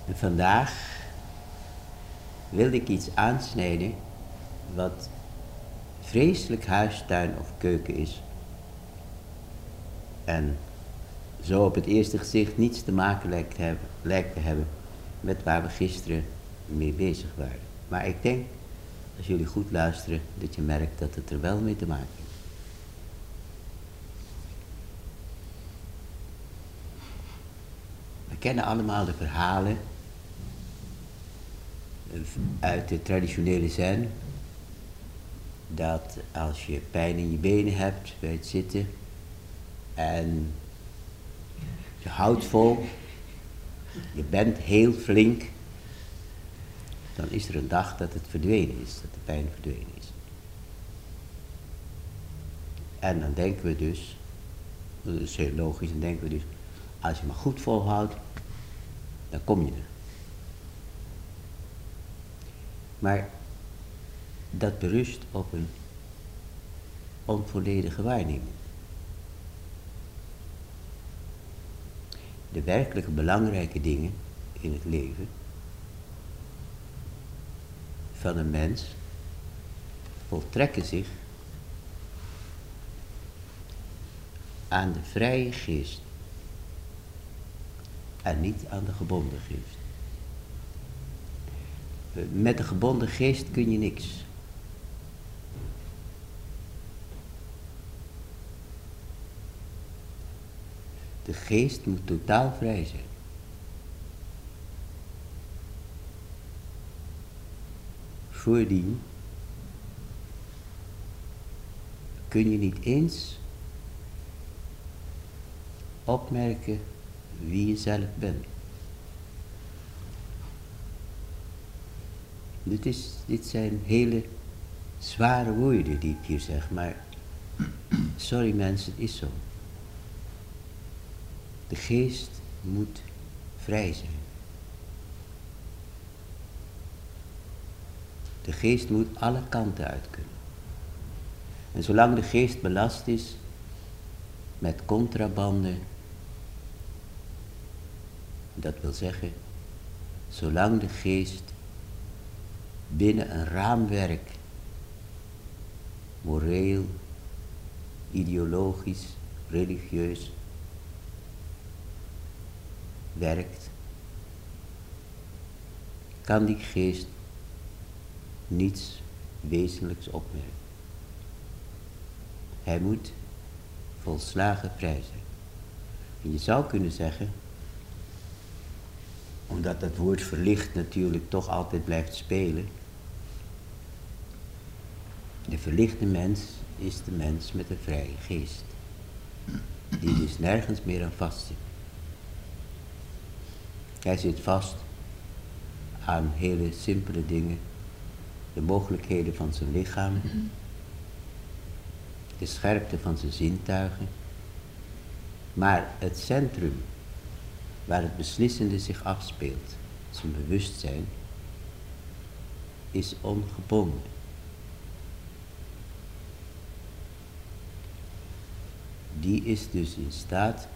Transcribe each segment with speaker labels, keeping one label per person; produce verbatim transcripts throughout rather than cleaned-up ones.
Speaker 1: En vandaag wilde ik iets aansnijden wat vreselijk huistuin of keuken is. En zo op het eerste gezicht niets te maken lijkt te hebben, lijkt te hebben met waar we gisteren mee bezig waren. Maar ik denk, als jullie goed luisteren, dat je merkt dat het er wel mee te maken heeft. We kennen allemaal de verhalen uit de traditionele zen, dat als je pijn in je benen hebt bij het zitten en je houdt vol, je bent heel flink, dan is er een dag dat het verdwenen is, dat de pijn verdwenen is. En dan denken we dus, dat is heel logisch, dan denken we dus, als je maar goed volhoudt, dan kom je er. Maar dat berust op een onvolledige waarneming. De werkelijke belangrijke dingen in het leven van een mens voltrekken zich aan de vrije geest en niet aan de gebonden geest. Met de gebonden geest kun je niks. De geest moet totaal vrij zijn. Voordien kun je niet eens opmerken wie je zelf bent. Dit, is, dit zijn hele zware woorden die ik hier zeg, maar sorry mensen, het is zo. De geest moet vrij zijn. De geest moet alle kanten uit kunnen. En zolang de geest belast is met contrabanden, dat wil zeggen, zolang de geest binnen een raamwerk, moreel, ideologisch, religieus, werkt, kan die geest niets wezenlijks opmerken. Hij moet volslagen vrij zijn. En je zou kunnen zeggen, omdat dat woord verlicht natuurlijk toch altijd blijft spelen, de verlichte mens is de mens met een vrije geest, die dus nergens meer aan vastzit. Hij zit vast aan hele simpele dingen, de mogelijkheden van zijn lichaam, de scherpte van zijn zintuigen, maar het centrum waar het beslissende zich afspeelt, zijn bewustzijn, is ongebonden. Die is dus in staat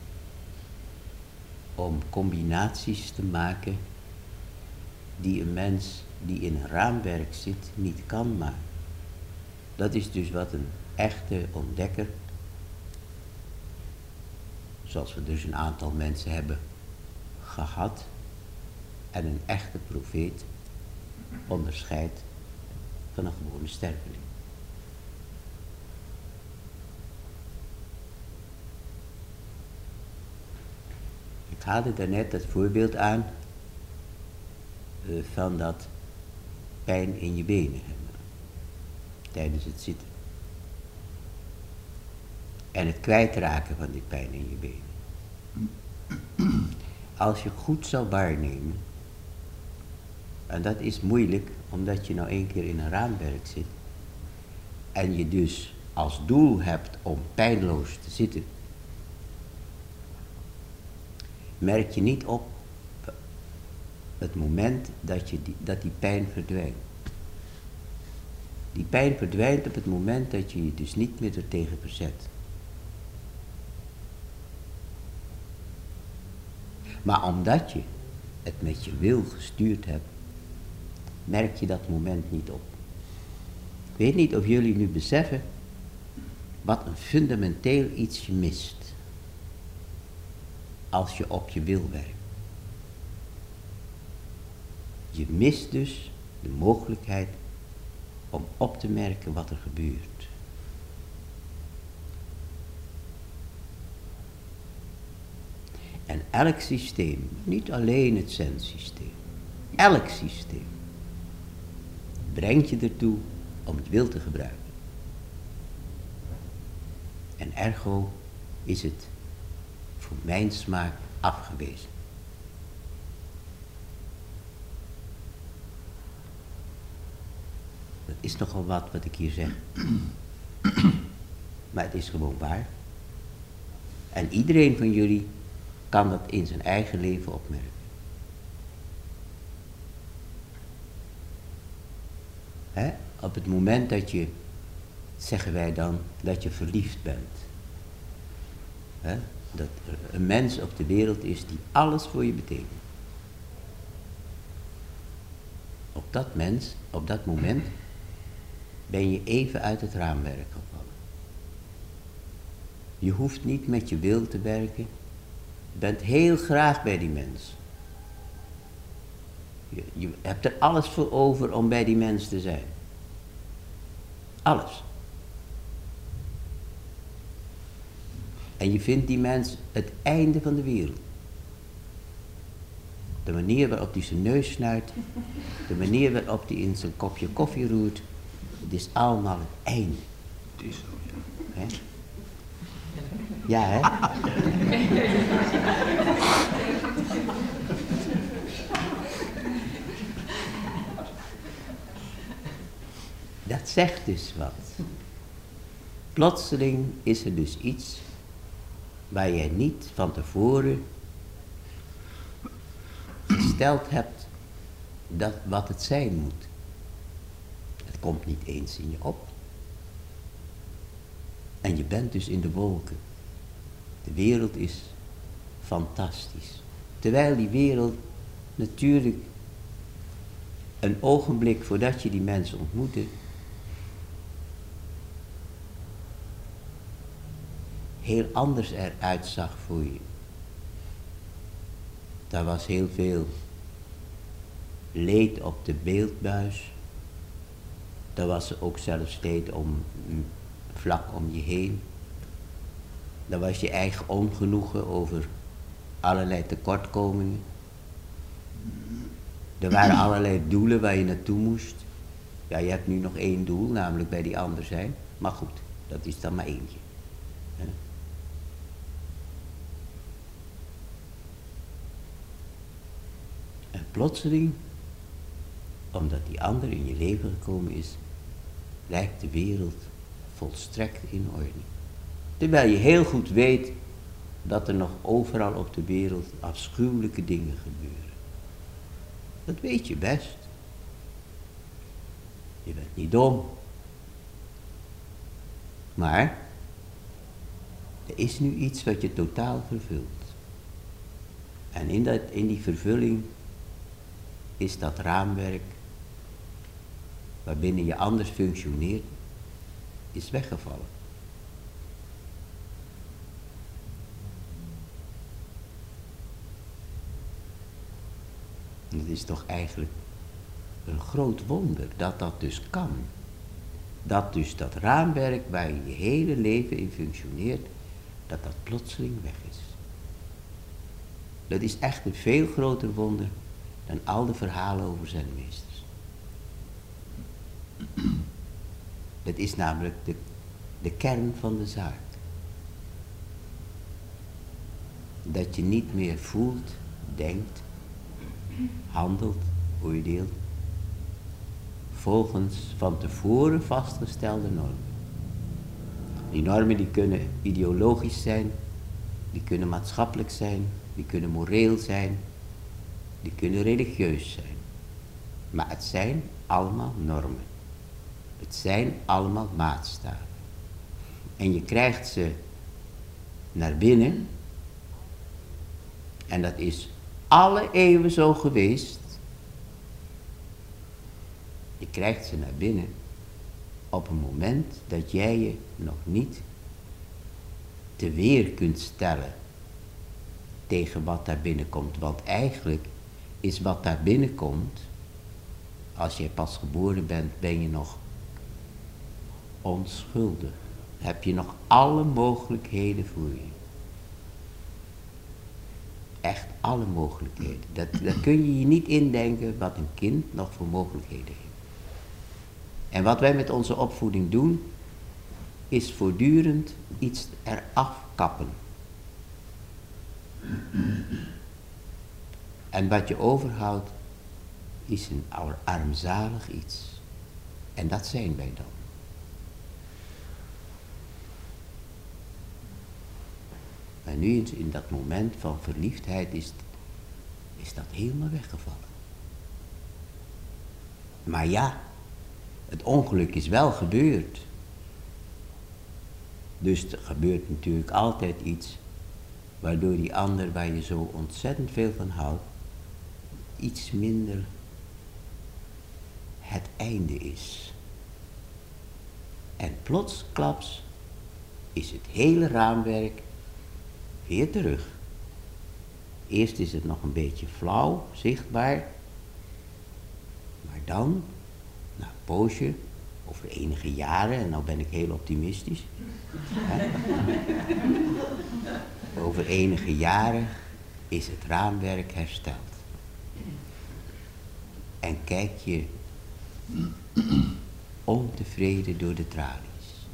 Speaker 1: om combinaties te maken die een mens die in een raamwerk zit niet kan maken. Dat is dus wat een echte ontdekker, zoals we dus een aantal mensen hebben gehad, en een echte profeet onderscheidt van een gewone sterveling. Ik haalde daarnet het voorbeeld aan uh, van dat pijn in je benen hebben tijdens het zitten. En het kwijtraken van die pijn in je benen. Als je goed zou waarnemen, en dat is moeilijk omdat je nou één keer in een raamwerk zit, en je dus als doel hebt om pijnloos te zitten, merk je niet op het moment dat, je die, dat die pijn verdwijnt. Die pijn verdwijnt op het moment dat je je dus niet meer ertegen verzet. Maar omdat je het met je wil gestuurd hebt, merk je dat moment niet op. Ik weet niet of jullie nu beseffen wat een fundamenteel iets je mist als je op je wil werkt. Je mist dus de mogelijkheid om op te merken wat er gebeurt. En elk systeem, niet alleen het zendsysteem, elk systeem brengt je ertoe om het wil te gebruiken. En ergo is het voor mijn smaak afgewezen. Dat is nogal wat wat ik hier zeg. Maar het is gewoon waar. En iedereen van jullie kan dat in zijn eigen leven opmerken. He? Op het moment dat je, zeggen wij dan, dat je verliefd bent. He? Dat er een mens op de wereld is die alles voor je betekent. Op dat mens, op dat moment, ben je even uit het raamwerk gevallen. Je hoeft niet met je wil te werken. Je bent heel graag bij die mens. Je, je hebt er alles voor over om bij die mens te zijn. Alles. En je vindt die mens het einde van de wereld. De manier waarop hij zijn neus snuit, de manier waarop hij in zijn kopje koffie roert, het is allemaal het einde.
Speaker 2: Het is zo, ja.
Speaker 1: He? Ja, hè? Dat zegt dus wat. Plotseling is er dus iets waar jij niet van tevoren gesteld hebt dat wat het zijn moet. Het komt niet eens in je op. En je bent dus in de wolken. De wereld is fantastisch. Terwijl die wereld natuurlijk een ogenblik voordat je die mensen ontmoette, heel anders eruit zag voor je. Daar was heel veel leed op de beeldbuis. Daar was er ook zelfs leed om, vlak om je heen. Daar was je eigen ongenoegen over allerlei tekortkomingen. Er waren allerlei doelen waar je naartoe moest. Ja, je hebt nu nog één doel, namelijk bij die ander zijn. Maar goed, dat is dan maar eentje. He? En plotseling, omdat die ander in je leven gekomen is, lijkt de wereld volstrekt in orde. Terwijl je heel goed weet dat er nog overal op de wereld afschuwelijke dingen gebeuren. Dat weet je best. Je bent niet dom. Maar er is nu iets wat je totaal vervult. En in, dat, in die vervulling is dat raamwerk waarbinnen je anders functioneert, is weggevallen. Het is toch eigenlijk een groot wonder dat dat dus kan. Dat dus dat raamwerk waar je je hele leven in functioneert, dat dat plotseling weg is. Dat is echt een veel groter wonder dan al de verhalen over zenmeesters. Dat is namelijk de, de kern van de zaak. Dat je niet meer voelt, denkt, handelt, oordeelt, volgens van tevoren vastgestelde normen. Die normen die kunnen ideologisch zijn, die kunnen maatschappelijk zijn, die kunnen moreel zijn, die kunnen religieus zijn. Maar het zijn allemaal normen. Het zijn allemaal maatstaven. En je krijgt ze naar binnen, en dat is alle eeuwen zo geweest. Je krijgt ze naar binnen op een moment dat jij je nog niet te weer kunt stellen tegen wat daar binnenkomt. Want eigenlijk is wat daar binnenkomt, als jij pas geboren bent, ben je nog onschuldig. Heb je nog alle mogelijkheden voor je. Echt alle mogelijkheden. Dat, dat kun je je niet indenken wat een kind nog voor mogelijkheden heeft. En wat wij met onze opvoeding doen, is voortdurend iets eraf kappen. En wat je overhoudt, is een armzalig iets. En dat zijn wij dan. En nu in, in dat moment van verliefdheid is, is dat helemaal weggevallen. Maar ja, het ongeluk is wel gebeurd. Dus er gebeurt natuurlijk altijd iets waardoor die ander waar je zo ontzettend veel van houdt, iets minder het einde is. En plotsklaps is het hele raamwerk weer terug. Eerst is het nog een beetje flauw, zichtbaar. Maar dan, na een poosje, over enige jaren, en nou ben ik heel optimistisch. Hè? Over enige jaren is het raamwerk hersteld. En kijk je ontevreden door de tralies.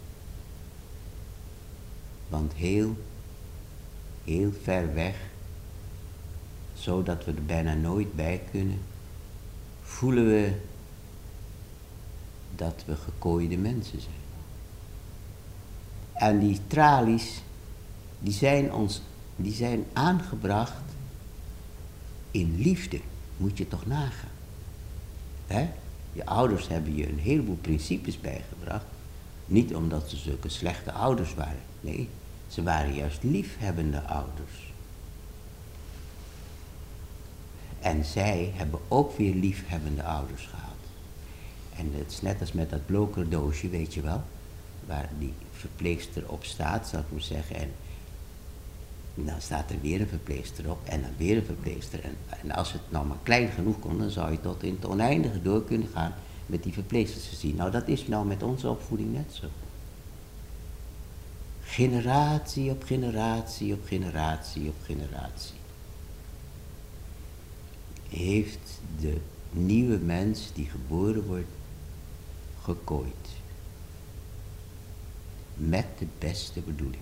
Speaker 1: Want heel, heel ver weg, zodat we er bijna nooit bij kunnen, voelen we dat we gekooide mensen zijn. En die tralies, die zijn ons, die zijn aangebracht in liefde, moet je toch nagaan. Hè? Je ouders hebben je een heleboel principes bijgebracht, niet omdat ze zulke slechte ouders waren, nee, ze waren juist liefhebbende ouders. En zij hebben ook weer liefhebbende ouders gehad. En het is net als met dat blokerdoosje, weet je wel, waar die verpleegster op staat, zou ik maar zeggen. En dan staat er weer een verpleegster op en dan weer een verpleegster. En, en als het nou maar klein genoeg kon, dan zou je tot in het oneindige door kunnen gaan met die verpleegsters te zien. Nou, dat is nou met onze opvoeding net zo. Generatie op generatie op generatie op generatie heeft de nieuwe mens die geboren wordt gekooid. Met de beste bedoeling.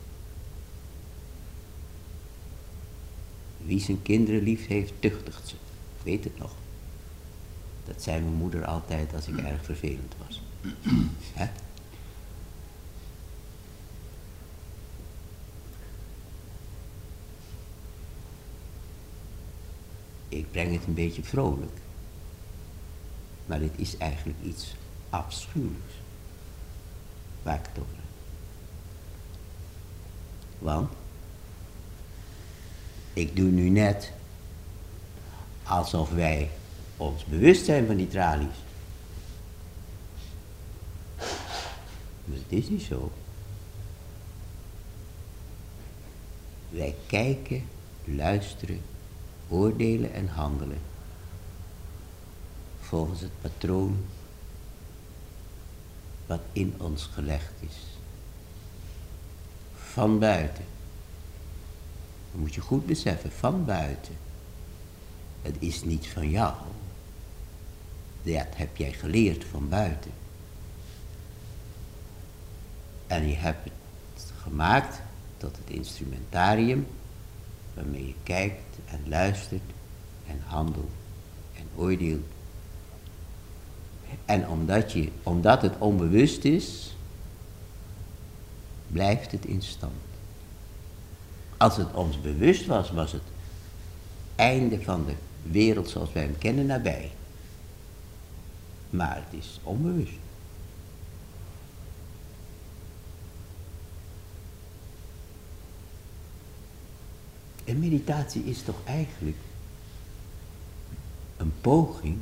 Speaker 1: Wie zijn kinderen lief heeft, tuchtigt ze. Ik weet het nog. Dat zei mijn moeder altijd als ik erg vervelend was. Hè? Ik breng het een beetje vrolijk. Maar dit is eigenlijk iets afschuwelijks. Waar ik het over heb. Want ik doe nu net alsof wij ons bewust zijn van die tralies. Maar het is niet zo. Wij kijken, luisteren, oordelen en handelen volgens het patroon wat in ons gelegd is. Van buiten. Dat moet je goed beseffen, van buiten. Het is niet van jou. Dat heb jij geleerd van buiten. En je hebt het gemaakt tot het instrumentarium waarmee je kijkt en luistert en handelt en oordeelt. En omdat, je, omdat het onbewust is, blijft het in stand. Als het ons bewust was, was het einde van de wereld zoals wij hem kennen nabij. Maar het is onbewust. En meditatie is toch eigenlijk een poging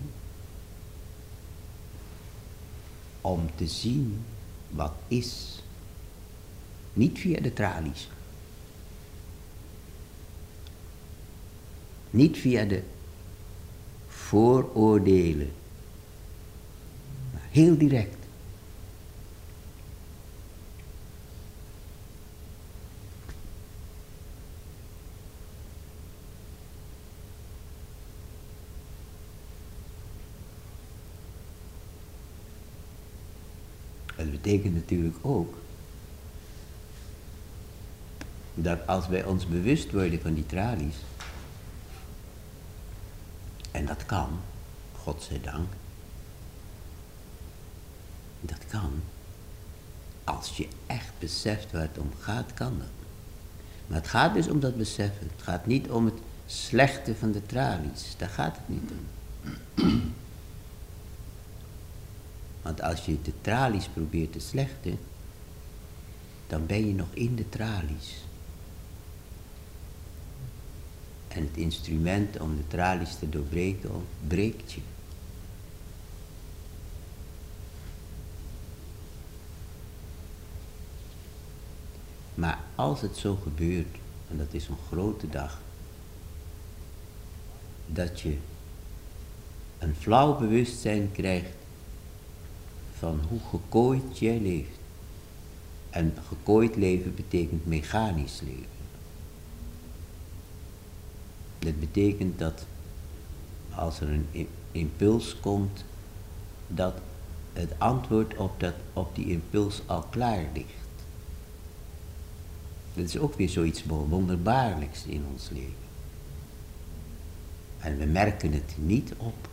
Speaker 1: om te zien wat is. Niet via de tralies. Niet via de vooroordelen. Maar heel direct. Dat betekent natuurlijk ook dat als wij ons bewust worden van die tralies, en dat kan, godzijdank, dat kan, als je echt beseft waar het om gaat, kan dat. Maar het gaat dus om dat beseffen. Het gaat niet om het slechte van de tralies, daar gaat het niet om. Want als je de tralies probeert te slechten, dan ben je nog in de tralies. En het instrument om de tralies te doorbreken, breekt je. Maar als het zo gebeurt, en dat is een grote dag, dat je een flauw bewustzijn krijgt van hoe gekooid jij leeft. En gekooid leven betekent mechanisch leven. Dat betekent dat als er een impuls komt, dat het antwoord op, dat, op die impuls al klaar ligt. Dat is ook weer zoiets wonderbaarlijks in ons leven. En we merken het niet op.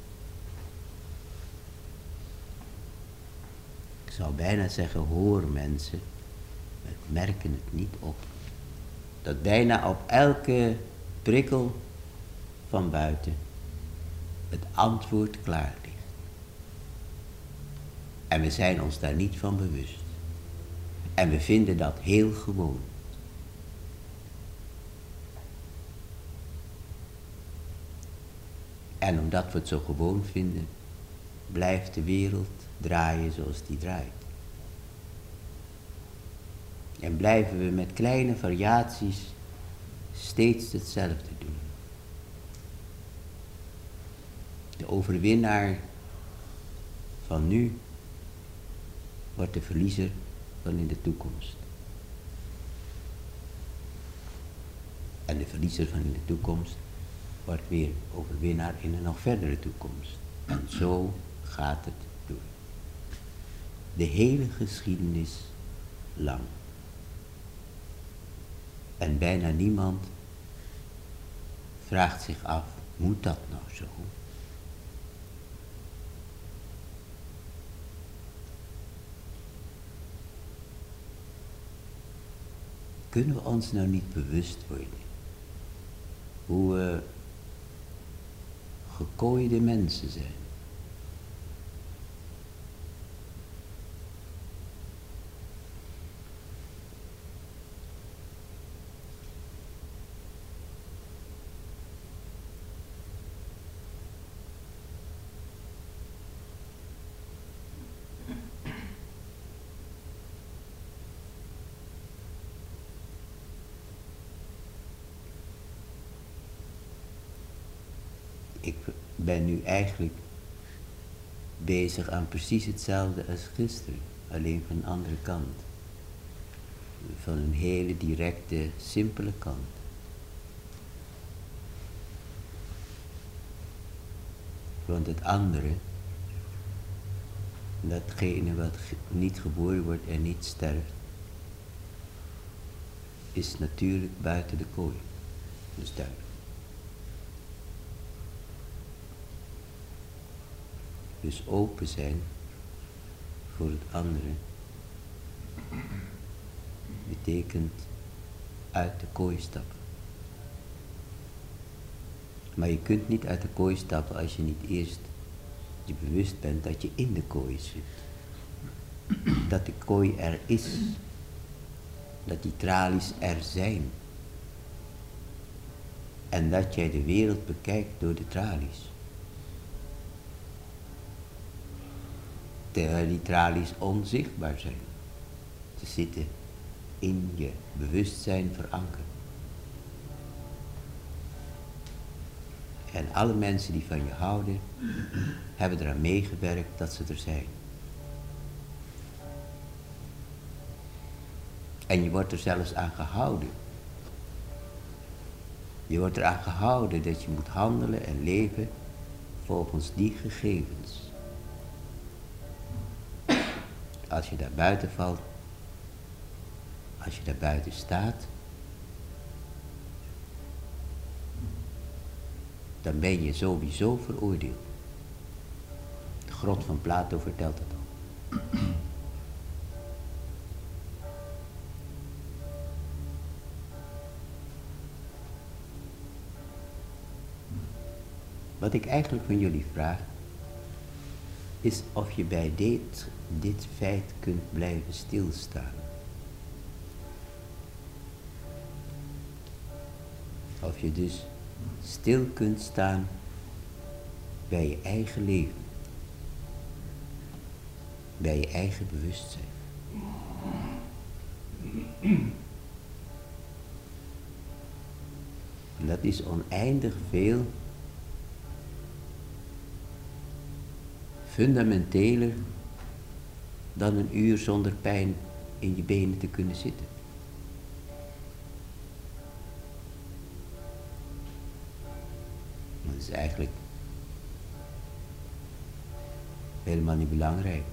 Speaker 1: Ik zou bijna zeggen, hoor mensen, we merken het niet op. Dat bijna op elke prikkel van buiten het antwoord klaar ligt. En we zijn ons daar niet van bewust. En we vinden dat heel gewoon. En omdat we het zo gewoon vinden, blijft de wereld draaien zoals die draait. En blijven we met kleine variaties steeds hetzelfde doen. De overwinnaar van nu wordt de verliezer van in de toekomst. En de verliezer van in de toekomst wordt weer overwinnaar in een nog verdere toekomst. En zo gaat het door. De hele geschiedenis lang. En bijna niemand vraagt zich af, moet dat nou zo? Kunnen we ons nou niet bewust worden hoe we gekooide mensen zijn? Ik ben nu eigenlijk bezig aan precies hetzelfde als gisteren, alleen van een andere kant. Van een hele directe, simpele kant. Want het andere, datgene wat niet geboren wordt en niet sterft, is natuurlijk buiten de kooi. Dat is duidelijk. Dus open zijn voor het andere betekent uit de kooi stappen. Maar je kunt niet uit de kooi stappen als je niet eerst je bewust bent dat je in de kooi zit. Dat de kooi er is. Dat die tralies er zijn. En dat jij de wereld bekijkt door de tralies. terwijl die tralies onzichtbaar zijn. Ze zitten in je bewustzijn verankerd. En alle mensen die van je houden, hebben eraan meegewerkt dat ze er zijn. En je wordt er zelfs aan gehouden. Je wordt eraan gehouden dat je moet handelen en leven volgens die gegevens. Als je daar buiten valt, als je daar buiten staat, dan ben je sowieso veroordeeld. De grot van Plato vertelt het al. Wat ik eigenlijk van jullie vraag, is of je bij dit, dit feit kunt blijven stilstaan. Of je dus stil kunt staan bij je eigen leven. Bij je eigen bewustzijn. En dat is oneindig veel fundamenteler dan een uur zonder pijn in je benen te kunnen zitten. Dat is eigenlijk helemaal niet belangrijk.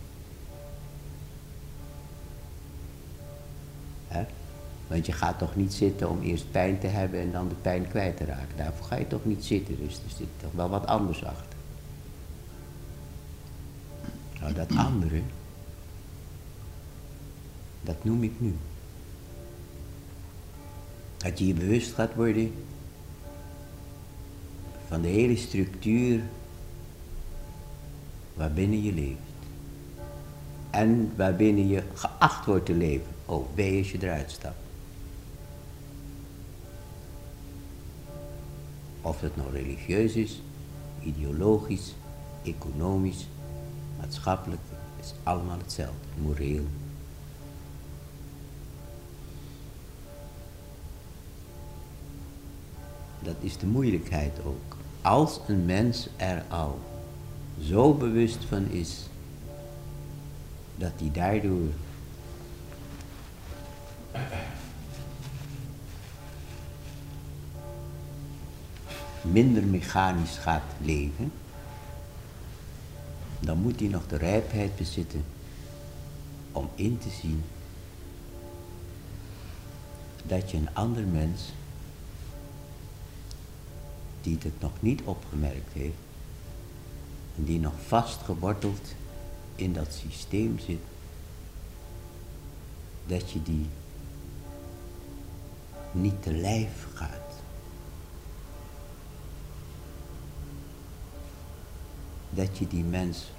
Speaker 1: He? Want je gaat toch niet zitten om eerst pijn te hebben en dan de pijn kwijt te raken. Daarvoor ga je toch niet zitten, dus er zit toch wel wat anders achter. Nou, dat andere, dat noem ik nu. Dat je je bewust gaat worden van de hele structuur waarbinnen je leeft. En waarbinnen je geacht wordt te leven. Oh, wee als je eruit stapt. Of het nou religieus is, ideologisch, economisch, maatschappelijk, is allemaal hetzelfde, moreel. Dat is de moeilijkheid ook. Als een mens er al zo bewust van is, dat hij daardoor minder mechanisch gaat leven, dan moet hij nog de rijpheid bezitten om in te zien dat je een ander mens, die het nog niet opgemerkt heeft, en die nog vastgeworteld in dat systeem zit, dat je die niet te lijf gaat. Dat je die mens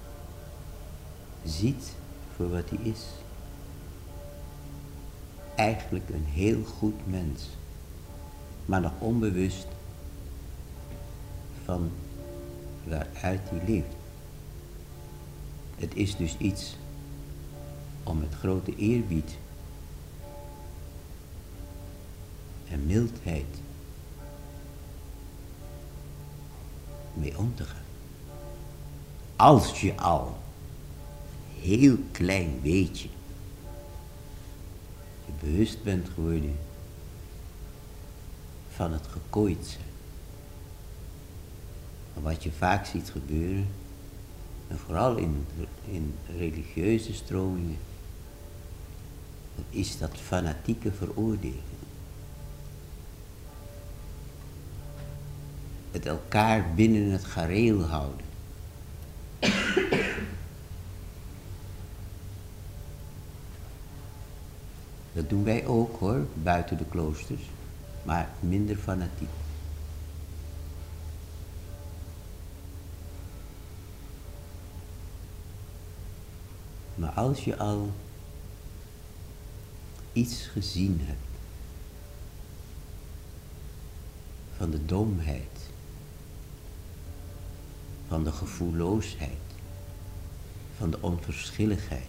Speaker 1: ziet voor wat hij is. Eigenlijk een heel goed mens, maar nog onbewust van waaruit hij leeft. Het is dus iets om met grote eerbied en mildheid mee om te gaan. Als je al heel klein beetje je bewust bent geworden van het gekooid zijn. En wat je vaak ziet gebeuren, en vooral in, in religieuze stromingen, is dat fanatieke veroordelen. Het elkaar binnen het gareel houden. Dat doen wij ook hoor, buiten de kloosters, maar minder fanatiek. Maar als je al iets gezien hebt van de domheid, van de gevoelloosheid, van de onverschilligheid.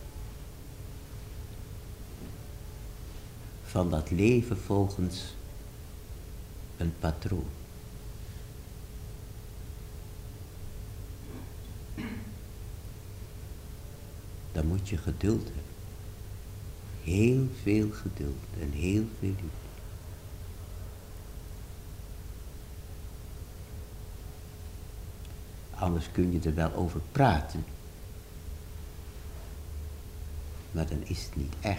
Speaker 1: Van dat leven volgens een patroon. Dan moet je geduld hebben. Heel veel geduld en heel veel liefde. Anders kun je er wel over praten. Maar dan is het niet echt.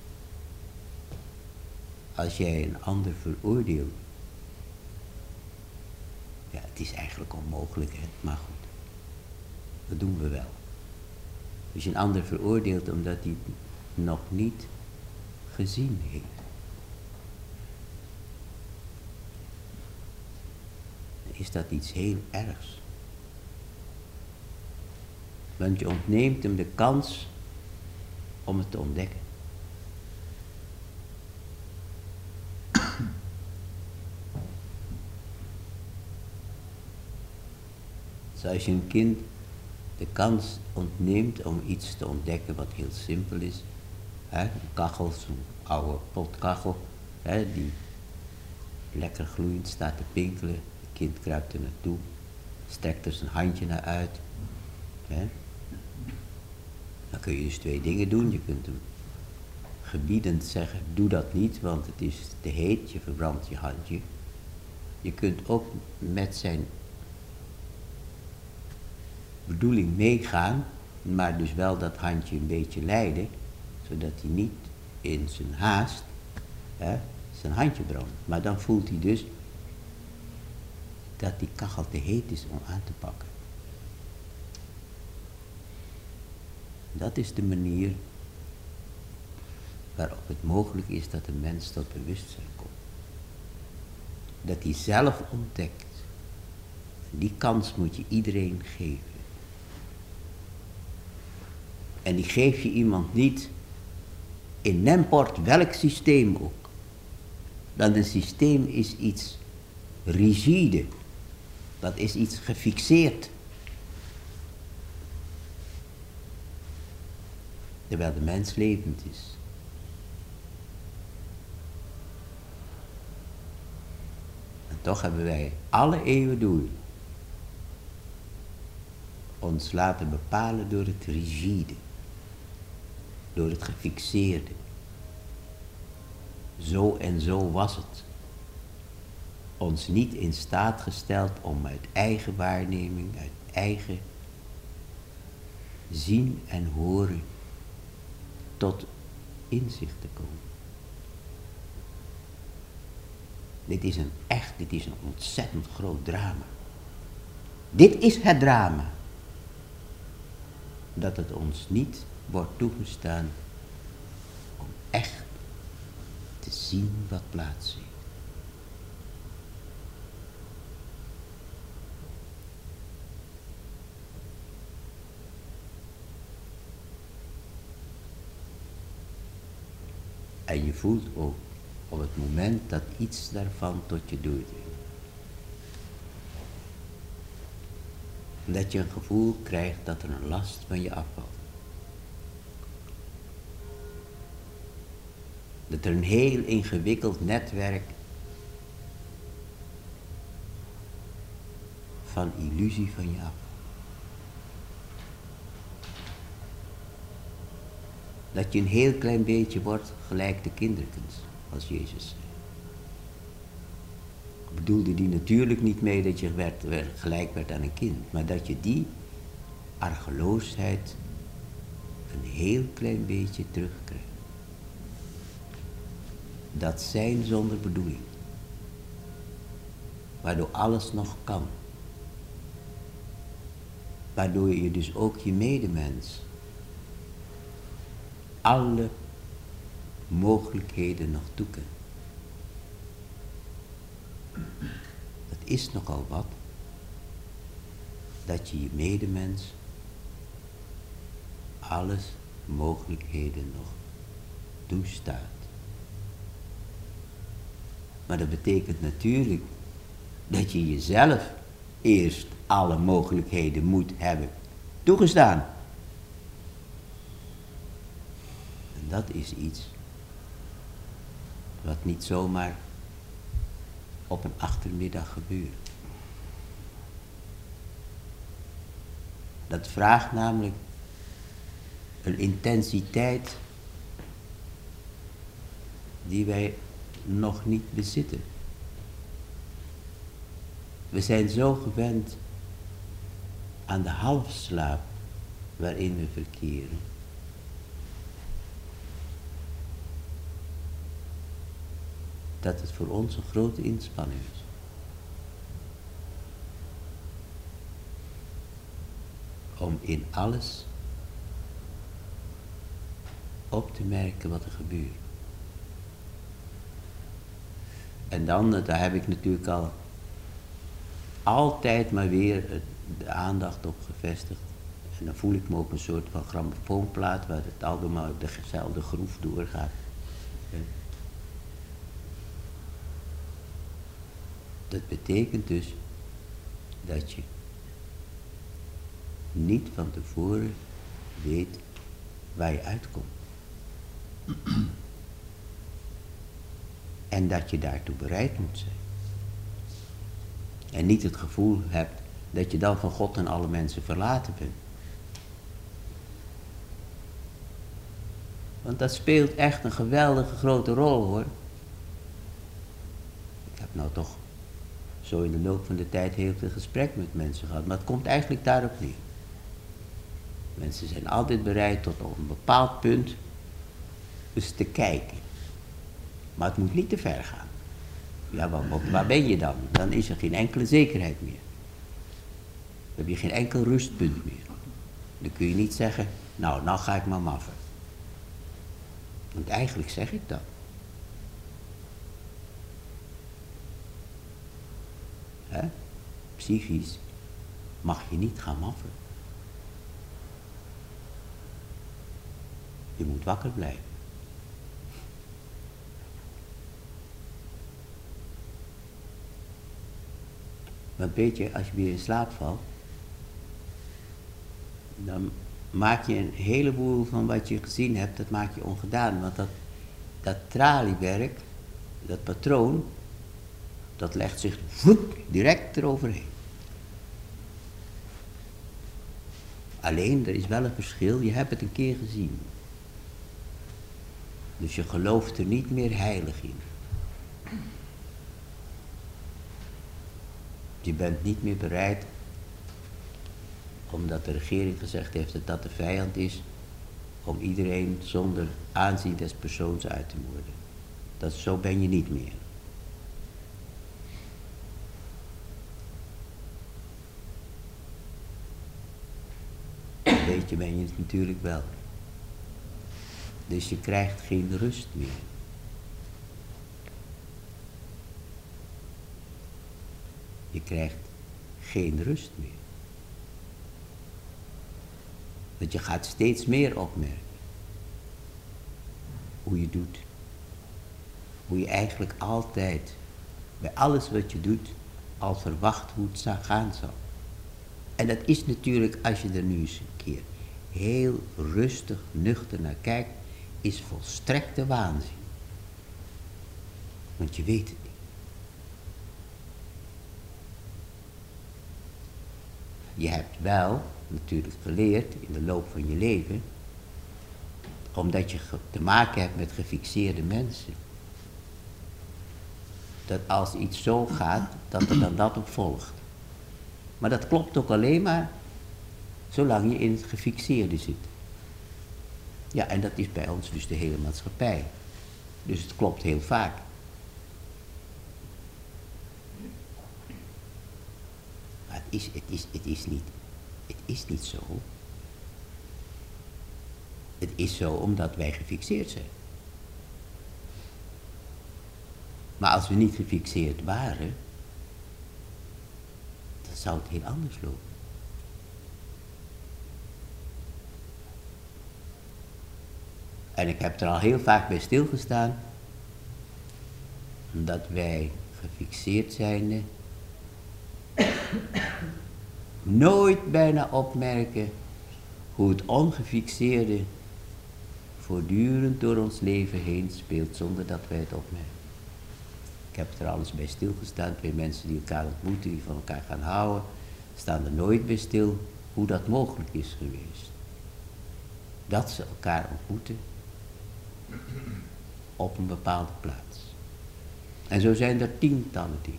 Speaker 1: Als jij een ander veroordeelt. Ja, het is eigenlijk onmogelijk, hè? Maar goed. Dat doen we wel. Als je een ander veroordeelt omdat hij het nog niet gezien heeft. Dan is dat iets heel ergs. Want je ontneemt hem de kans om het te ontdekken. Dus als je een kind de kans ontneemt om iets te ontdekken wat heel simpel is. Hè, een kachel, zo'n oude potkachel, hè, die lekker gloeiend staat te pinkelen. Het kind kruipt er naartoe, strekt er zijn handje naar uit. Hè. Dan kun je dus twee dingen doen. Je kunt hem gebiedend zeggen, doe dat niet, want het is te heet, je verbrandt je handje. Je kunt ook met zijn bedoeling meegaan, maar dus wel dat handje een beetje leiden, zodat hij niet in zijn haast hè, zijn handje brandt. Maar dan voelt hij dus dat die kachel te heet is om aan te pakken. Dat is de manier waarop het mogelijk is dat een mens tot bewustzijn komt. Dat hij zelf ontdekt. Die kans moet je iedereen geven. En die geef je iemand niet in nemport welk systeem ook. Dan een systeem is iets rigide. Dat is iets gefixeerd. Terwijl de mens levend is. En toch hebben wij alle eeuwen door ons laten bepalen door het rigide. Door het gefixeerde. Zo en zo was het. Ons niet in staat gesteld om uit eigen waarneming, uit eigen zien en horen tot inzicht te komen. Dit is een echt, dit is een ontzettend groot drama. Dit is het drama. Dat het ons niet wordt toegestaan om echt te zien wat plaats heeft. En je voelt ook op het moment dat iets daarvan tot je doordringt. Dat je een gevoel krijgt dat er een last van je afvalt. Dat er een heel ingewikkeld netwerk van illusie van je afvalt. Dat je een heel klein beetje wordt gelijk de kinderkens, als Jezus zei. Bedoelde die natuurlijk niet mee dat je werd, werd, gelijk werd aan een kind, maar dat je die argeloosheid een heel klein beetje terugkrijgt. Dat zijn zonder bedoeling. Waardoor alles nog kan. Waardoor je dus ook je medemens alle mogelijkheden nog toekent. Dat is nogal wat. Dat je je medemens alles mogelijkheden nog toestaat. Maar dat betekent natuurlijk dat je jezelf eerst alle mogelijkheden moet hebben toegestaan. dat is iets wat niet zomaar op een achtermiddag gebeurt. Dat vraagt namelijk een intensiteit die wij nog niet bezitten. We zijn zo gewend aan de halfslaap waarin we verkeren. Dat het voor ons een grote inspanning is. Om in alles op te merken wat er gebeurt. En dan, daar heb ik natuurlijk al altijd maar weer de aandacht op gevestigd. En dan voel ik me ook een soort van grammofoonplaat waar het altijd maar op dezelfde groef doorgaat. Dat betekent dus dat je niet van tevoren weet waar je uitkomt. En dat je daartoe bereid moet zijn. En niet het gevoel hebt dat je dan van God en alle mensen verlaten bent. Want dat speelt echt een geweldige grote rol, hoor. Ik heb nou toch zo in de loop van de tijd heel veel gesprek met mensen gehad. Maar het komt eigenlijk daarop neer. Mensen zijn altijd bereid tot op een bepaald punt eens te kijken. Maar het moet niet te ver gaan. Ja, want waar ben je dan? Dan is er geen enkele zekerheid meer. Dan heb je geen enkel rustpunt meer. Dan kun je niet zeggen, nou, nou ga ik maar maffen. Want eigenlijk zeg ik dat. Hè? Psychisch mag je niet gaan maffen. Je moet wakker blijven. Want weet je, als je weer in slaap valt, dan maak je een heleboel van wat je gezien hebt, dat maak je ongedaan. Want dat, dat traliewerk, dat patroon, dat legt zich voet direct eroverheen. Alleen, er is wel een verschil, je hebt het een keer gezien. Dus je gelooft er niet meer heilig in. Je bent niet meer bereid, omdat de regering gezegd heeft dat dat de vijand is, om iedereen zonder aanzien des persoons uit te moorden. Dat, zo ben je niet meer. Een beetje ben je het natuurlijk wel. Dus je krijgt geen rust meer. Je krijgt geen rust meer. Want je gaat steeds meer opmerken. Hoe je doet. Hoe je eigenlijk altijd, bij alles wat je doet, al verwacht hoe het gaan zal. En dat is natuurlijk, als je er nu eens een keer heel rustig, nuchter naar kijkt, is volstrekte waanzin. Want je weet het niet. Je hebt wel natuurlijk geleerd in de loop van je leven, omdat je te maken hebt met gefixeerde mensen, dat als iets zo gaat, dat er dan dat op volgt. Maar dat klopt ook alleen maar zolang je in het gefixeerde zit. Ja, en dat is bij ons dus de hele maatschappij. Dus het klopt heel vaak. Maar het is, het is, het is niet, het is niet zo. Het is zo omdat wij gefixeerd zijn. Maar als we niet gefixeerd waren, dan zou het heel anders lopen. En ik heb er al heel vaak bij stilgestaan, dat wij gefixeerd zijnde nooit bijna opmerken hoe het ongefixeerde voortdurend door ons leven heen speelt zonder dat wij het opmerken. Ik heb er alles bij stilgestaan. Twee mensen die elkaar ontmoeten, die van elkaar gaan houden, staan er nooit bij stil hoe dat mogelijk is geweest. Dat ze elkaar ontmoeten op een bepaalde plaats. En zo zijn er tientallen dingen.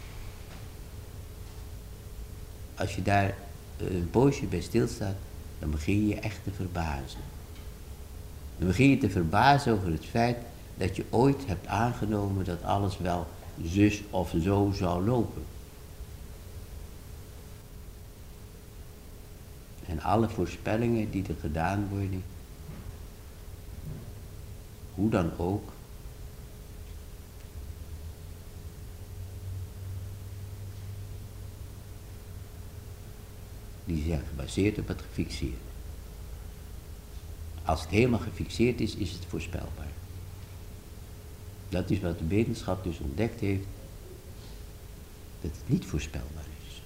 Speaker 1: Als je daar een poosje bij stilstaat, dan begin je je echt te verbazen. Dan begin je te verbazen over het feit dat je ooit hebt aangenomen dat alles wel zus of zo zou lopen. En alle voorspellingen die er gedaan worden, hoe dan ook, die zijn gebaseerd op het gefixeerd. Als het helemaal gefixeerd is, is het voorspelbaar. Dat is wat de wetenschap dus ontdekt heeft, dat het niet voorspelbaar is.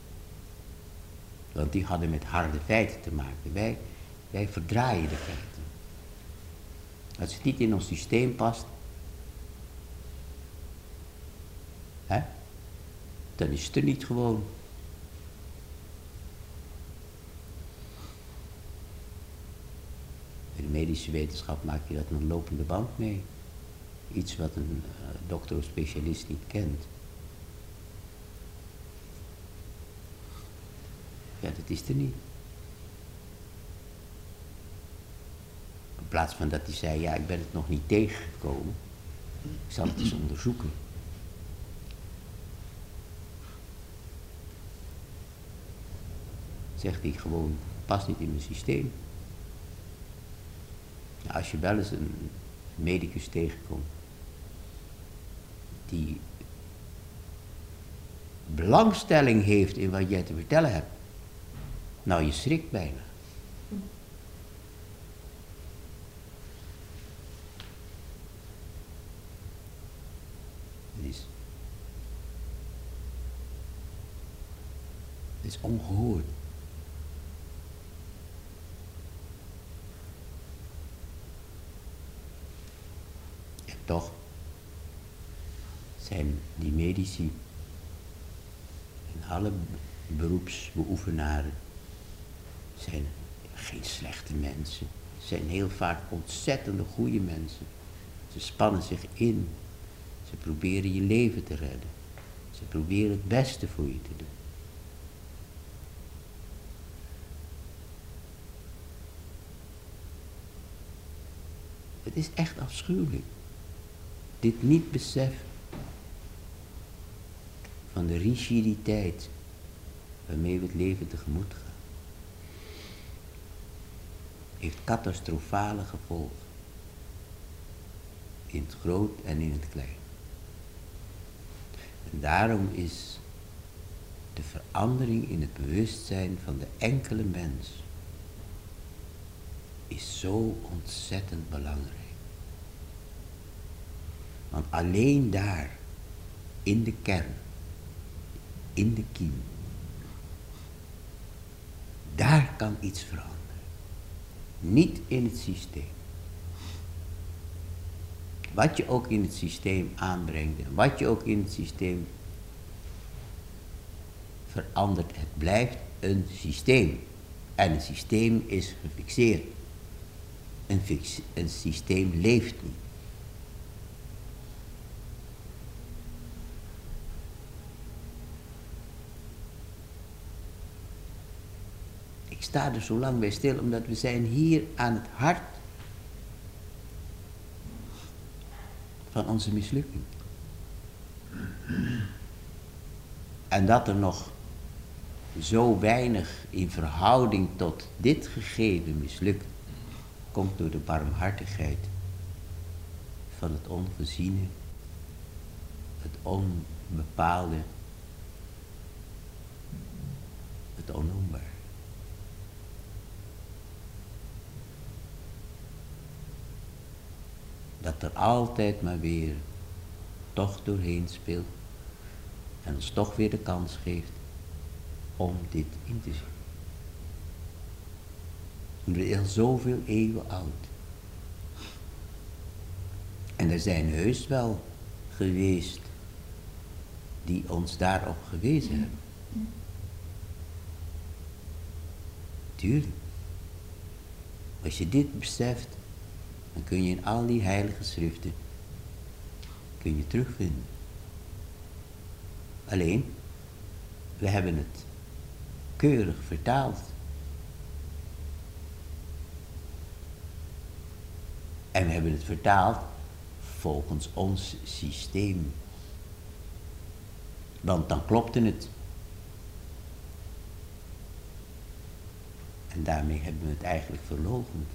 Speaker 1: Want die hadden met harde feiten te maken. Wij, wij verdraaien de feiten. Als het niet in ons systeem past, hè, dan is het er niet gewoon. In de medische wetenschap maak je dat een lopende band mee. Iets wat een uh, dokter of specialist niet kent. Ja, dat is er niet. In plaats van dat hij zei, ja, ik ben het nog niet tegengekomen. Ik zal het eens onderzoeken. Zegt hij gewoon, past niet in mijn systeem. Nou, als je wel eens een medicus tegenkomt die belangstelling heeft in wat jij te vertellen hebt, nou, je schrikt bijna. Het is, het is ongehoord. En toch zijn die medici en alle beroepsbeoefenaren zijn geen slechte mensen. Zijn heel vaak ontzettende goede mensen. Ze spannen zich in. Ze proberen je leven te redden. Ze proberen het beste voor je te doen. Het is echt afschuwelijk. Dit niet beseffen van de rigiditeit waarmee we het leven tegemoet gaan, heeft catastrofale gevolgen. In het groot en in het klein. En daarom is de verandering in het bewustzijn van de enkele mens is zo ontzettend belangrijk. Want alleen daar, in de kern, in de kiem, daar kan iets veranderen. Niet in het systeem. Wat je ook in het systeem aanbrengt en wat je ook in het systeem verandert, het blijft een systeem. En een systeem is gefixeerd. Een, fix, een systeem leeft niet. Ik sta er zo lang bij stil, omdat we zijn hier aan het hart van onze mislukking. En dat er nog zo weinig in verhouding tot dit gegeven mislukt, komt door de barmhartigheid van het ongeziene, het onbepaalde, het onnoembaar. Dat er altijd maar weer toch doorheen speelt en ons toch weer de kans geeft om dit in te zien. We zijn al zoveel eeuwen oud. En er zijn heus wel geweest die ons daarop gewezen hebben. Tuurlijk. Als je dit beseft, dan kun je in al die heilige schriften, kun je terugvinden. Alleen, we hebben het keurig vertaald. En we hebben het vertaald volgens ons systeem. Want dan klopte het. En daarmee hebben we het eigenlijk verloochend.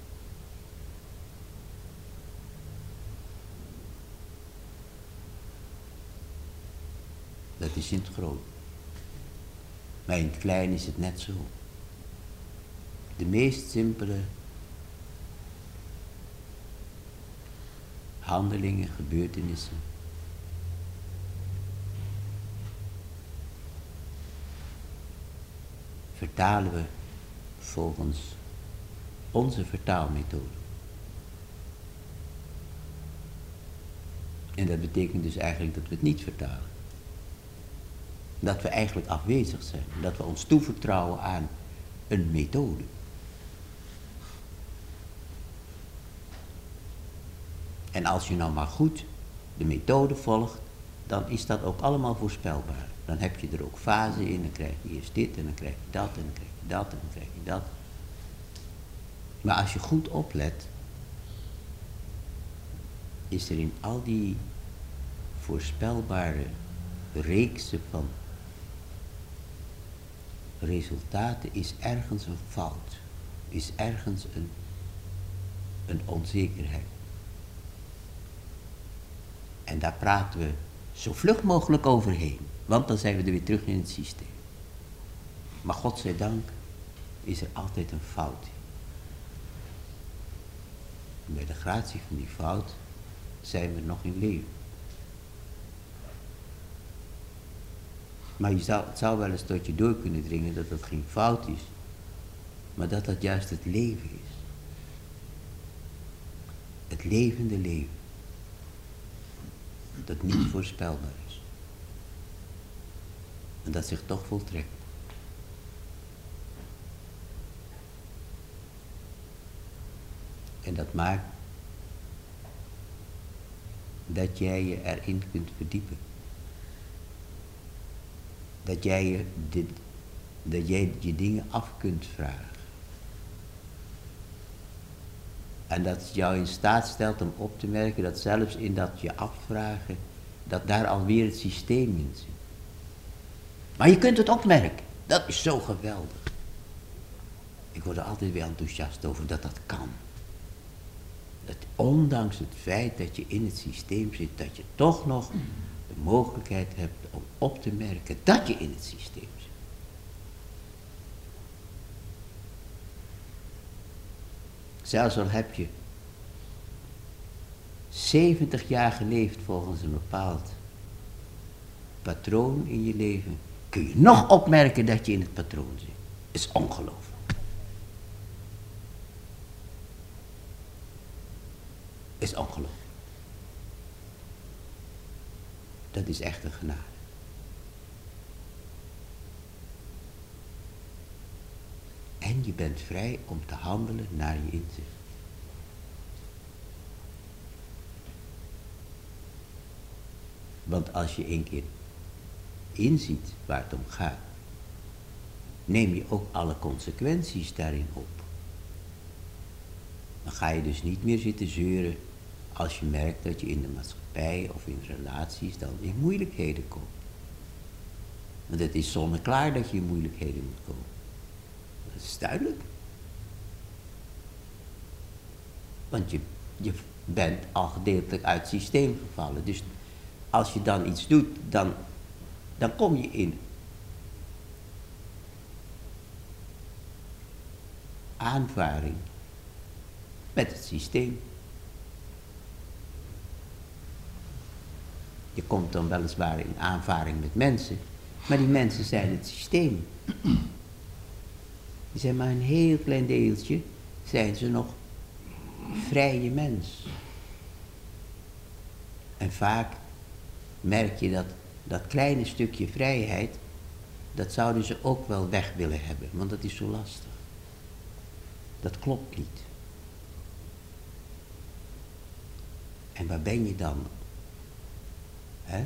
Speaker 1: Dat is in het groot. Maar in het klein is het net zo. De meest simpele handelingen, gebeurtenissen. Vertalen we volgens onze vertaalmethode. En dat betekent dus eigenlijk dat we het niet vertalen. Dat we eigenlijk afwezig zijn. Dat we ons toevertrouwen aan een methode. En als je nou maar goed de methode volgt, dan is dat ook allemaal voorspelbaar. Dan heb je er ook fasen in, dan krijg je eerst dit en dan krijg je dat en dan krijg je dat en dan krijg je dat. Maar als je goed oplet, is er in al die voorspelbare reeksen van resultaten, is ergens een fout, is ergens een, een onzekerheid. En daar praten we zo vlug mogelijk overheen, want dan zijn we er weer terug in het systeem. Maar godzijdank is er altijd een fout. En bij de gratie van die fout zijn we nog in leven. Maar je zou, het zou wel eens tot je door kunnen dringen dat dat geen fout is, maar dat dat juist het leven is. Het levende leven. Dat niet voorspelbaar is. En dat zich toch voltrekt. En dat maakt dat jij je erin kunt verdiepen. Dat jij je, dit, dat jij je dingen af kunt vragen. En dat het jou in staat stelt om op te merken dat zelfs in dat je afvragen, dat daar alweer het systeem in zit. Maar je kunt het opmerken. Dat is zo geweldig. Ik word er altijd weer enthousiast over dat dat kan. Dat ondanks het feit dat je in het systeem zit, dat je toch nog de mogelijkheid hebt om op te merken dat je in het systeem zit. Zelfs al heb je zeventig jaar geleefd volgens een bepaald patroon in je leven, kun je nog opmerken dat je in het patroon zit. Is ongelooflijk. Is ongelooflijk. Dat is echt een genade. En je bent vrij om te handelen naar je inzicht. Want als je een keer inziet waar het om gaat, neem je ook alle consequenties daarin op. Dan ga je dus niet meer zitten zeuren als je merkt dat je in de maatschappij of in relaties dan in moeilijkheden komt. Want het is zonneklaar dat je in moeilijkheden moet komen. Dat is duidelijk. Want je, je bent al gedeeltelijk uit het systeem gevallen. Dus als je dan iets doet, dan, dan kom je in aanvaring met het systeem. Je komt dan weliswaar in aanvaring met mensen, maar die mensen zijn het systeem. Die zijn maar een heel klein deeltje, zijn ze nog vrije mens. En vaak merk je dat dat kleine stukje vrijheid, dat zouden ze ook wel weg willen hebben, want dat is zo lastig. Dat klopt niet. En waar ben je dan? Hè?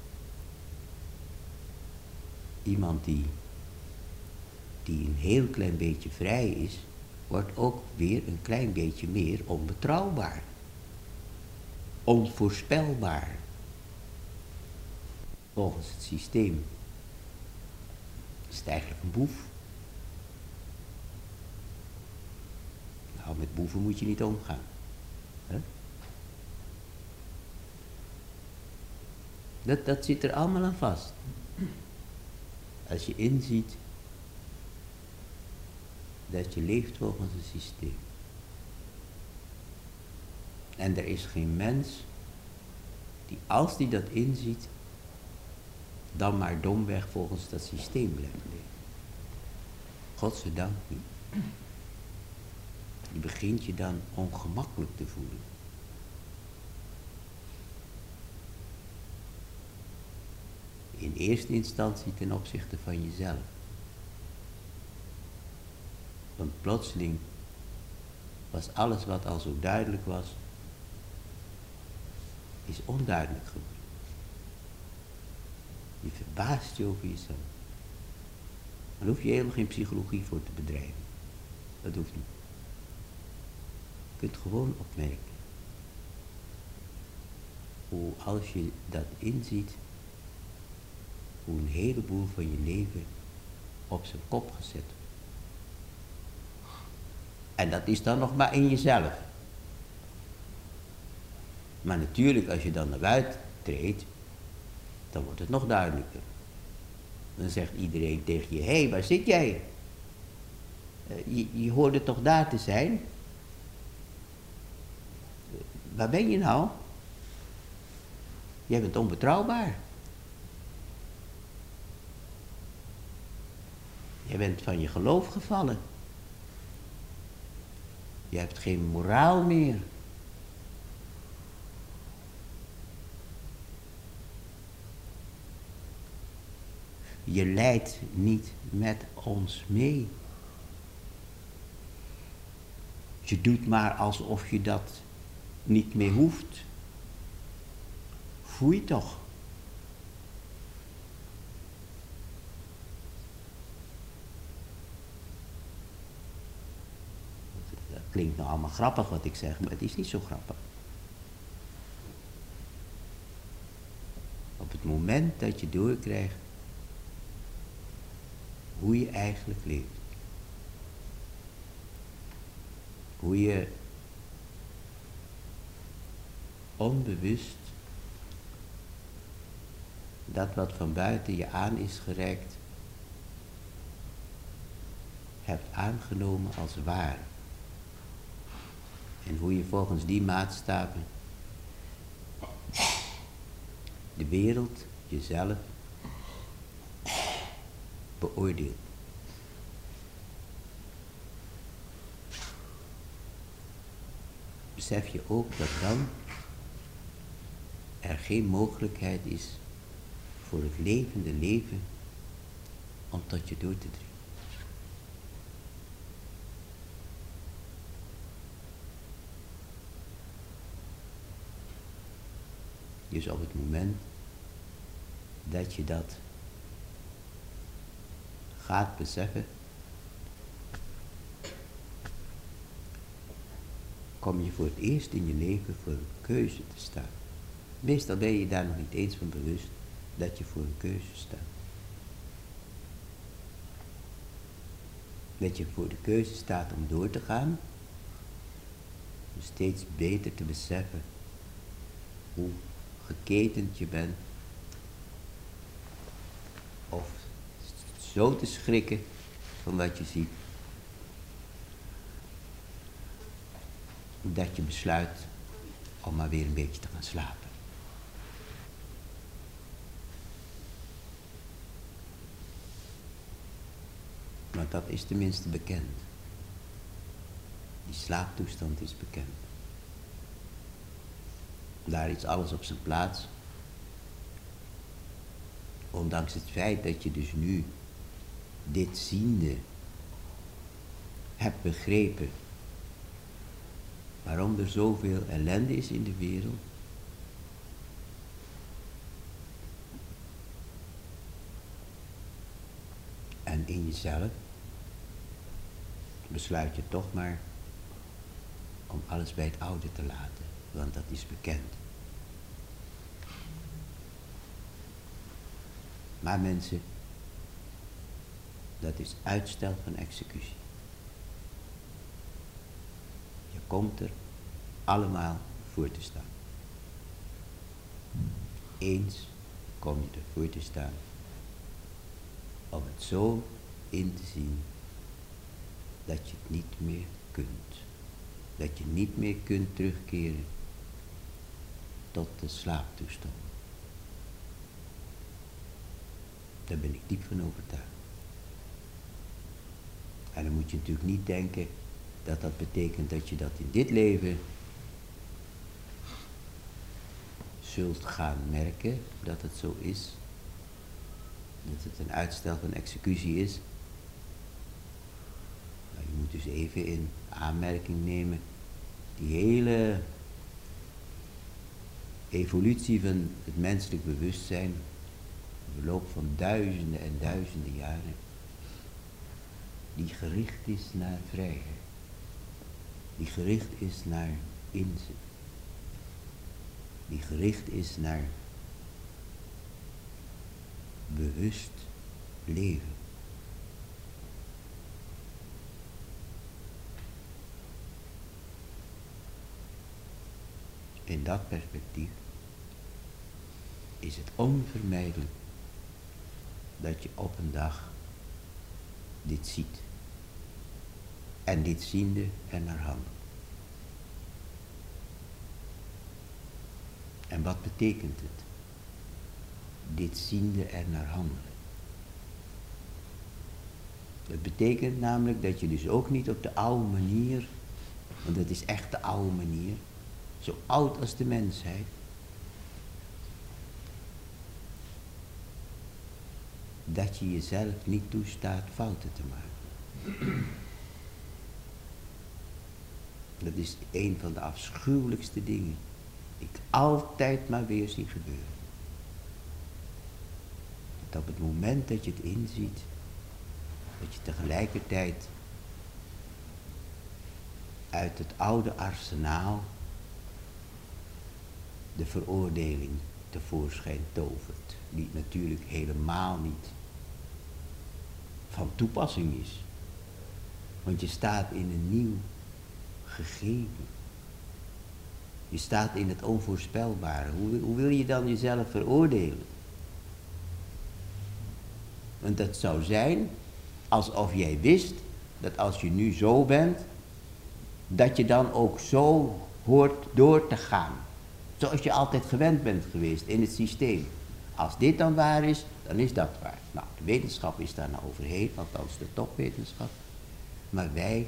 Speaker 1: Iemand die, die een heel klein beetje vrij is, wordt ook weer een klein beetje meer onbetrouwbaar. Onvoorspelbaar. Volgens het systeem is het eigenlijk een boef. Nou, met boeven moet je niet omgaan. Hè? Dat, dat zit er allemaal aan vast. Als je inziet dat je leeft volgens een systeem. En er is geen mens die, als die dat inziet, dan maar domweg volgens dat systeem blijft leven. Godzijdank niet. Je begint je dan ongemakkelijk te voelen. In eerste instantie ten opzichte van jezelf. Want plotseling was alles wat al zo duidelijk was, is onduidelijk geworden. Je verbaast je over jezelf. Daar hoef je helemaal geen psychologie voor te bedrijven. Dat hoeft niet. Je kunt gewoon opmerken. Hoe als je dat inziet, hoe een heleboel van je leven op zijn kop gezet wordt. En dat is dan nog maar in jezelf. Maar natuurlijk, als je dan naar buiten treedt, dan wordt het nog duidelijker. Dan zegt iedereen tegen je, hé, hey, waar zit jij? Je, je hoorde toch daar te zijn? Waar ben je nou? Jij bent onbetrouwbaar. Jij bent van je geloof gevallen. Je hebt geen moraal meer. Je lijdt niet met ons mee. Je doet maar alsof je dat niet meer hoeft. Foei toch. Dat klinkt nou allemaal grappig wat ik zeg, maar het is niet zo grappig. Op het moment dat je doorkrijgt hoe je eigenlijk leeft. Hoe je onbewust dat wat van buiten je aan is gereikt, hebt aangenomen als waar. En hoe je volgens die maatstaven de wereld, jezelf, beoordeelt. Besef je ook dat dan er geen mogelijkheid is voor het levende leven om tot je door te dringen. Dus op het moment dat je dat gaat beseffen, kom je voor het eerst in je leven voor een keuze te staan. Meestal ben je daar nog niet eens van bewust dat je voor een keuze staat. Dat je voor de keuze staat om door te gaan, om steeds beter te beseffen hoe geketend je bent, of zo te schrikken van wat je ziet, dat je besluit om maar weer een beetje te gaan slapen. Want dat is tenminste bekend. Die slaaptoestand is bekend. Daar is alles op zijn plaats. Ondanks het feit dat je dus nu dit ziende hebt begrepen waarom er zoveel ellende is in de wereld. En in jezelf besluit je toch maar om alles bij het oude te laten, want dat is bekend. Maar mensen, dat is uitstel van executie. Je komt er allemaal voor te staan. Eens kom je ervoor te staan om het zo in te zien dat je het niet meer kunt. Dat je niet meer kunt terugkeren tot de slaaptoestand. Daar ben ik diep van overtuigd. En dan moet je natuurlijk niet denken dat dat betekent dat je dat in dit leven zult gaan merken, dat het zo is. Dat het een uitstel van executie is. Maar je moet dus even in aanmerking nemen die hele evolutie van het menselijk bewustzijn, in de loop van duizenden en duizenden jaren, die gericht is naar vrijheid. Die gericht is naar inzicht. Die gericht is naar bewust leven. In dat perspectief is het onvermijdelijk dat je op een dag dit ziet. En dit ziende er naar handelt. En wat betekent het? Dit ziende er naar handelen. Dat betekent namelijk dat je dus ook niet op de oude manier, want dat is echt de oude manier, zo oud als de mensheid, dat je jezelf niet toestaat fouten te maken. Dat is een van de afschuwelijkste dingen die ik altijd maar weer zie gebeuren. Dat op het moment dat je het inziet, dat je tegelijkertijd uit het oude arsenaal de veroordeling tevoorschijn tovert, die natuurlijk helemaal niet van toepassing is. Want je staat in een nieuw gegeven. Je staat in het onvoorspelbare. Hoe, hoe wil je dan jezelf veroordelen? Want dat zou zijn alsof jij wist dat als je nu zo bent, dat je dan ook zo hoort door te gaan. Zoals je altijd gewend bent geweest in het systeem. Als dit dan waar is, dan is dat waar. Nou, de wetenschap is daar nou overheen, althans de topwetenschap. Maar wij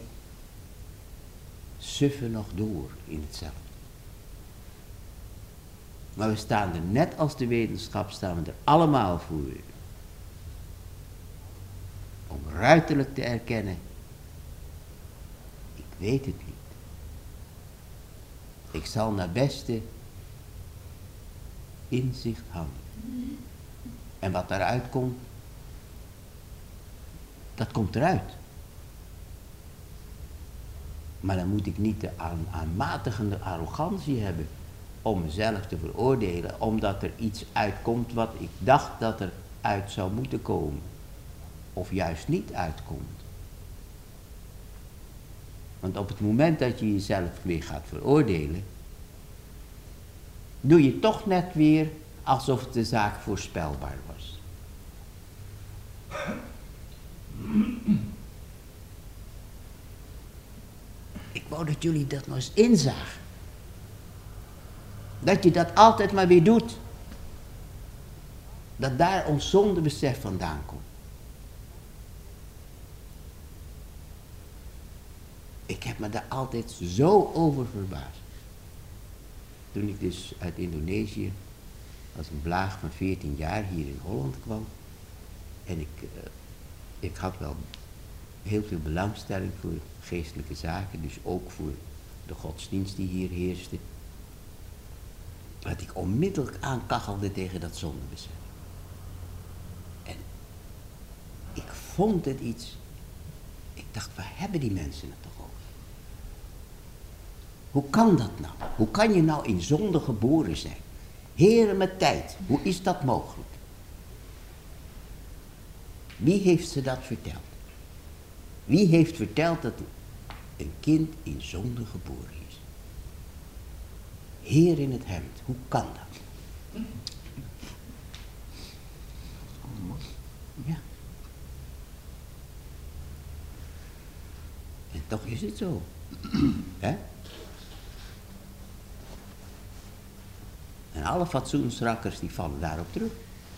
Speaker 1: suffen nog door in hetzelfde. Maar we staan er net als de wetenschap, staan we er allemaal voor. Om ruiterlijk te erkennen, ik weet het niet. Ik zal naar beste inzicht handelen. En wat daaruit komt, dat komt eruit. Maar dan moet ik niet de aan, aanmatigende arrogantie hebben om mezelf te veroordelen, omdat er iets uitkomt wat ik dacht dat er uit zou moeten komen. Of juist niet uitkomt. Want op het moment dat je jezelf weer gaat veroordelen, doe je toch net weer alsof de zaak voorspelbaar was. Ik wou dat jullie dat nog eens inzagen. Dat je dat altijd maar weer doet. Dat daar ons zondebesef vandaan komt. Ik heb me daar altijd zo over verbaasd. toen ik dus uit Indonesië als een blaag van veertien jaar hier in Holland kwam. En ik, uh, ik had wel heel veel belangstelling voor geestelijke zaken, dus ook voor de godsdienst die hier heerste. Dat ik onmiddellijk aankachelde tegen dat zondebesef. En ik vond het iets. Ik dacht, waar hebben die mensen het toch over? Hoe kan dat nou? Hoe kan je nou in zonde geboren zijn? Heren met tijd, hoe is dat mogelijk? Wie heeft ze dat verteld? Wie heeft verteld dat een kind in zonde geboren is? Heer in het hemd, hoe kan dat? Ja. En toch is het zo. Hè? En alle fatsoensrakkers die vallen daarop terug.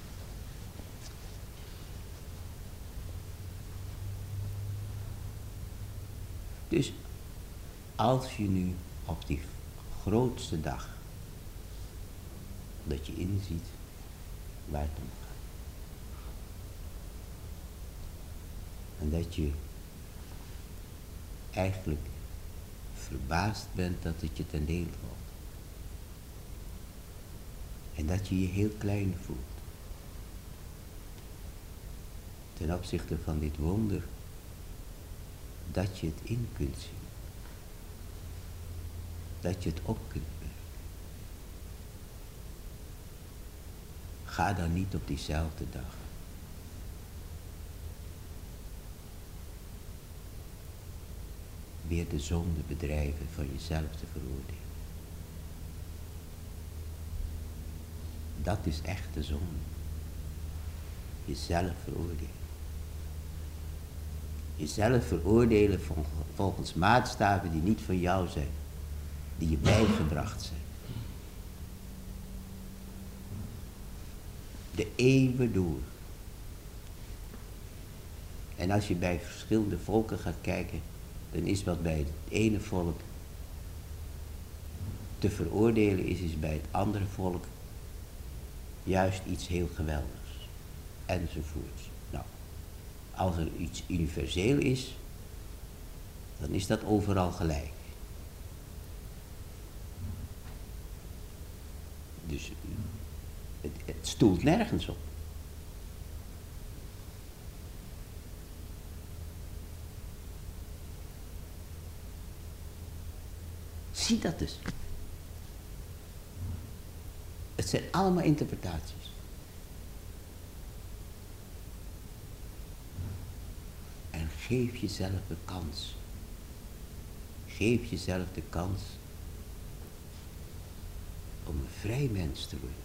Speaker 1: Dus als je nu op die grootste dag dat je inziet waar het om gaat. En dat je eigenlijk verbaasd bent dat het je ten deel valt. En dat je je heel klein voelt. Ten opzichte van dit wonder, dat je het in kunt zien. Dat je het op kunt merken. Ga dan niet op diezelfde dag weer de zonde bedrijven van jezelf te veroordelen. Dat is echte zonde. Jezelf veroordelen. Jezelf veroordelen volgens maatstaven die niet van jou zijn. Die je bijgebracht zijn. De eeuwen door. En als je bij verschillende volken gaat kijken, dan is wat bij het ene volk te veroordelen is, is bij het andere volk juist iets heel geweldigs. Enzovoorts. Nou, als er iets universeel is, dan is dat overal gelijk. Dus het, het stoelt nergens op. Zie dat dus. Het zijn allemaal interpretaties. En geef jezelf de kans. Geef jezelf de kans om een vrij mens te worden.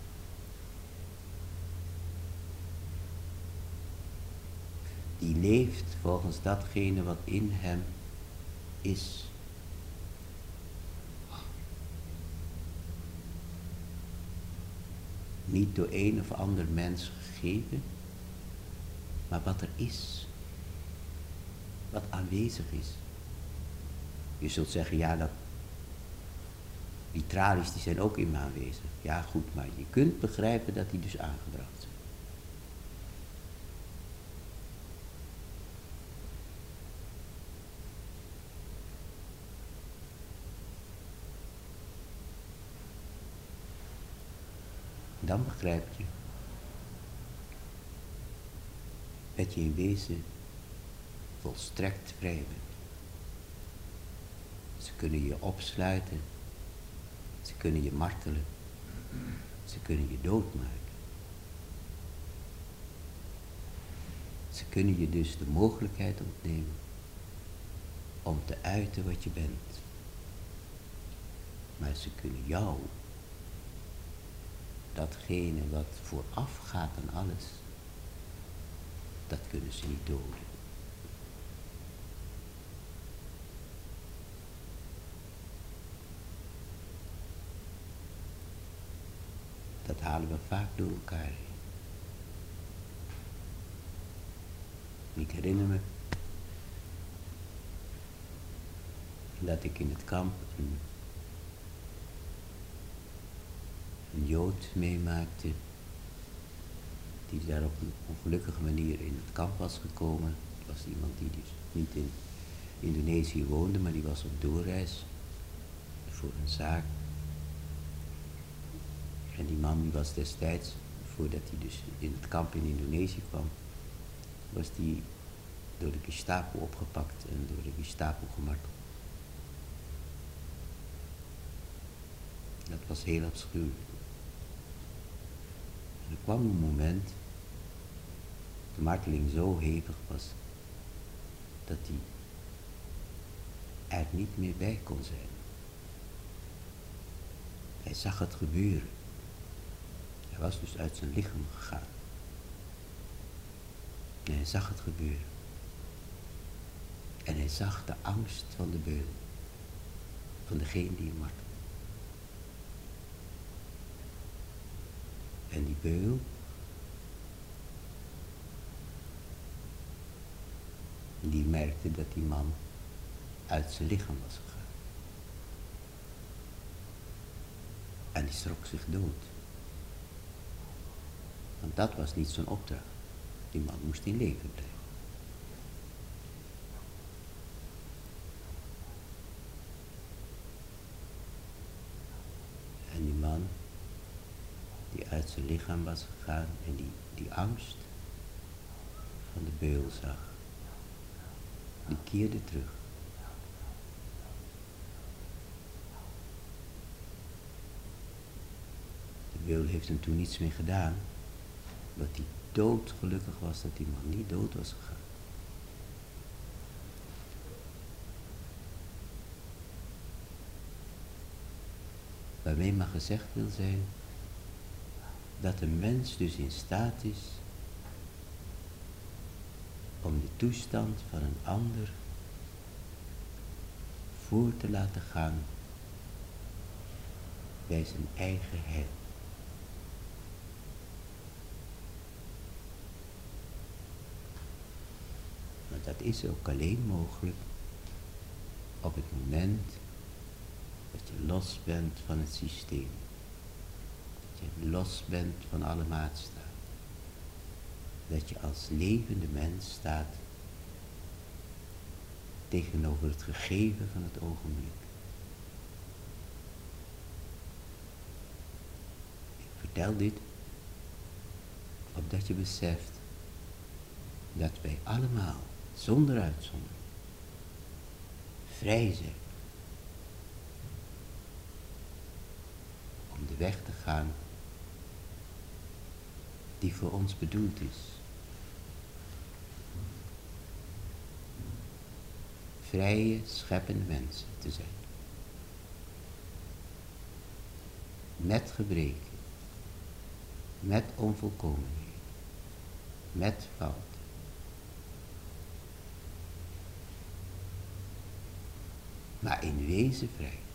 Speaker 1: Die leeft volgens datgene wat in hem is. Niet door een of ander mens gegeven, maar wat er is. Wat aanwezig is. Je zult zeggen, ja, dat, die tralies die zijn ook in me aanwezig. Ja, goed, maar je kunt begrijpen dat die dus aangebracht zijn. Dan begrijp je dat je in wezen volstrekt vrij bent. Ze kunnen je opsluiten, ze kunnen je martelen, ze kunnen je doodmaken. Ze kunnen je dus de mogelijkheid ontnemen om te uiten wat je bent. Maar ze kunnen jou, datgene wat vooraf gaat aan alles, dat kunnen ze niet doden. Dat halen we vaak door elkaar heen. Ik herinner me dat ik in het kamp een een Jood meemaakte, die daar op een ongelukkige manier in het kamp was gekomen. Het was iemand die dus niet in Indonesië woonde, maar die was op doorreis voor een zaak. En die man die was destijds, voordat hij dus in het kamp in Indonesië kwam, was die door de Gestapo opgepakt en door de Gestapo gemarteld. Dat was heel afschuwelijk. En er kwam een moment, de marteling zo hevig was, dat hij er niet meer bij kon zijn. Hij zag het gebeuren. Hij was dus uit zijn lichaam gegaan. En hij zag het gebeuren. En hij zag de angst van de beul. Van degene die hem martelde. En die beul, die merkte dat die man uit zijn lichaam was gegaan. En die schrok zich dood. Want dat was niet zijn opdracht. Die man moest in leven blijven. En die man die uit zijn lichaam was gegaan en die, die angst van de beul zag, die keerde terug. De beul heeft hem toen niets meer gedaan, omdat hij doodgelukkig was dat die man niet dood was gegaan. Waarmee maar gezegd wil zijn dat een mens dus in staat is om de toestand van een ander voor te laten gaan bij zijn eigen heil. Maar dat is ook alleen mogelijk op het moment dat je los bent van het systeem. Dat je los bent van alle maatstaven. Dat je als levende mens staat tegenover het gegeven van het ogenblik. Ik vertel dit opdat je beseft dat wij allemaal, zonder uitzondering, vrij zijn om de weg te gaan die voor ons bedoeld is. Vrije, scheppende mensen te zijn. Met gebreken, met onvolkomenheden, met fouten. Maar in wezen vrij.